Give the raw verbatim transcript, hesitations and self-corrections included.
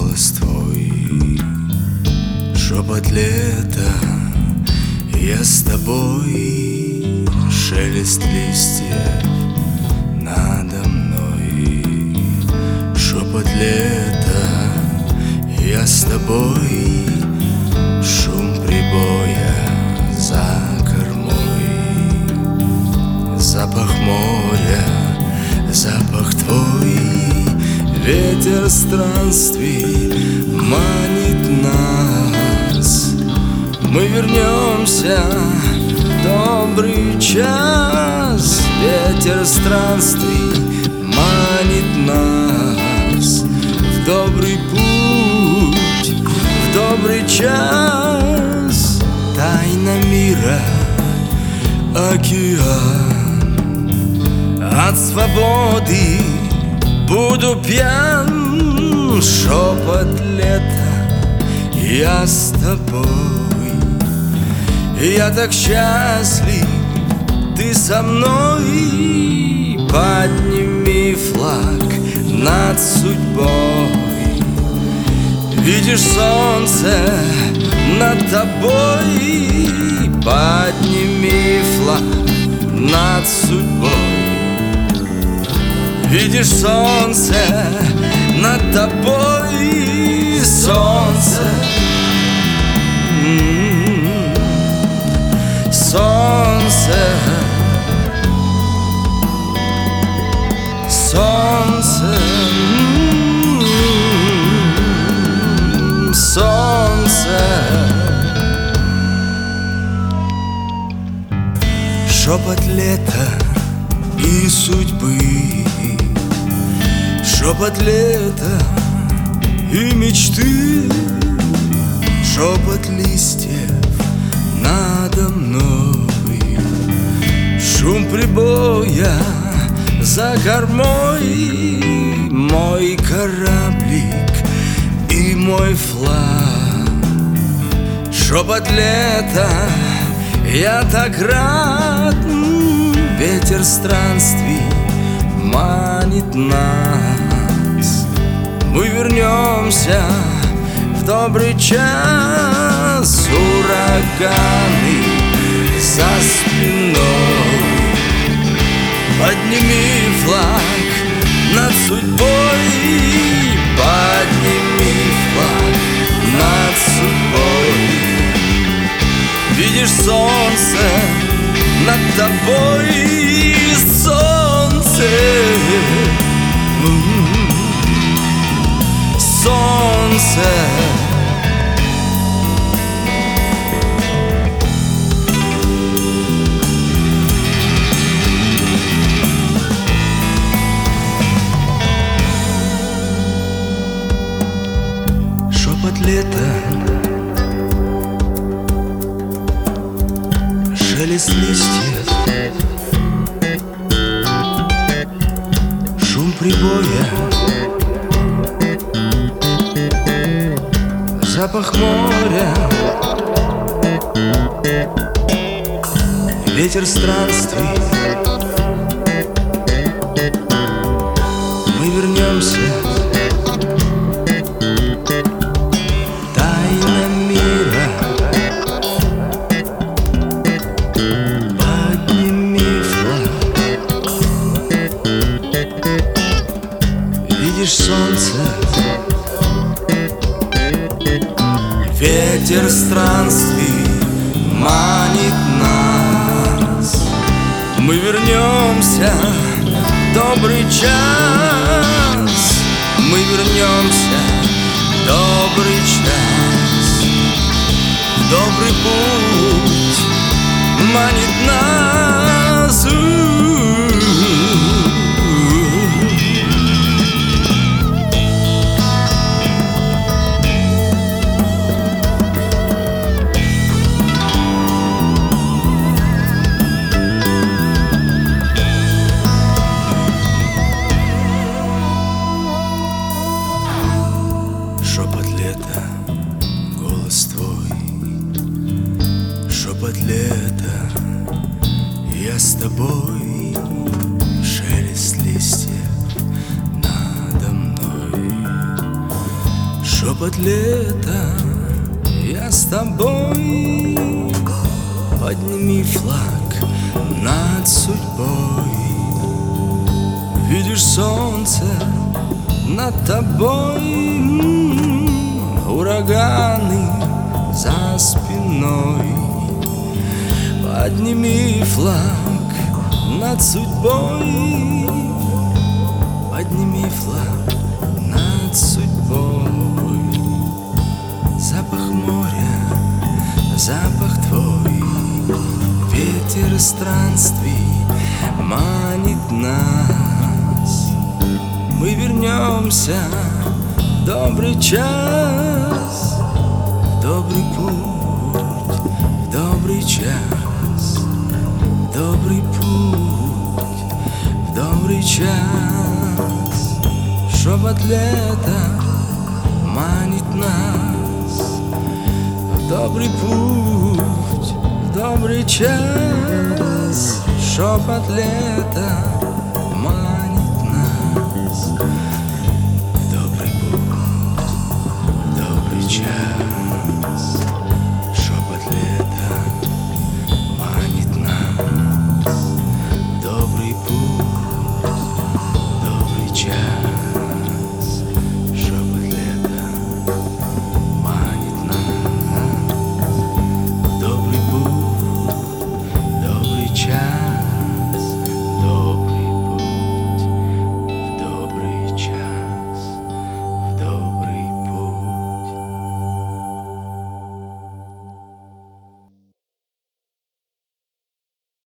голос твой, шепот лета, я с тобой, шелест листьев надо мной, шепот лета, я с тобой, шум прибоя за кормой, запах моря, запах твой, ветер странствий манит нас. Мы вернемся в добрый час, ветер странствий манит нас в добрый путь, в добрый час. Тайна мира, океан, от свободы буду пьян, шепот лета, я с тобой. Я так счастлив, ты со мной, подними флаг над судьбой. Видишь солнце над тобой, подними флаг над судьбой. Видишь солнце над тобой, солнце, солнце, солнце, солнце. Шепот лета и судьбы, шепот лета и мечты, шепот листьев надо мной, шум прибоя за кормой, мой кораблик и мой флаг. Шепот лета, я так рад, ветер странствий манит нас. Мы вернемся в добрый час, ураганы за спиной. Подними флаг над судьбой, подними флаг над судьбой. Видишь солнце над тобой, солнце, солнце. Шепот лета, шелест листьев, шум прибоя, запах моря, ветер странствий. Мы вернемся. Тайна мира, подними флаг. Видишь солнце, ветер странствий манит нас. Мы вернемся в добрый час, мы вернемся в добрый час. Добрый путь манит нас. Шепот лета, голос твой, шепот лета, я с тобой, шелест листьев надо мной, Шепот лета, я с тобой. Подними флаг над судьбой. Видишь солнце над тобой, м-м, ураганы за спиной. Подними флаг над судьбой. Подними флаг над судьбой. Запах моря, запах твой, ветер странствий манит нас. Мы вернемся в добрый час, в добрый путь, в добрый час, в добрый путь, в добрый час. Шепот лета манит нас в добрый путь, в добрый час. Шепот лета манит нас в добрый путь, в добрый час.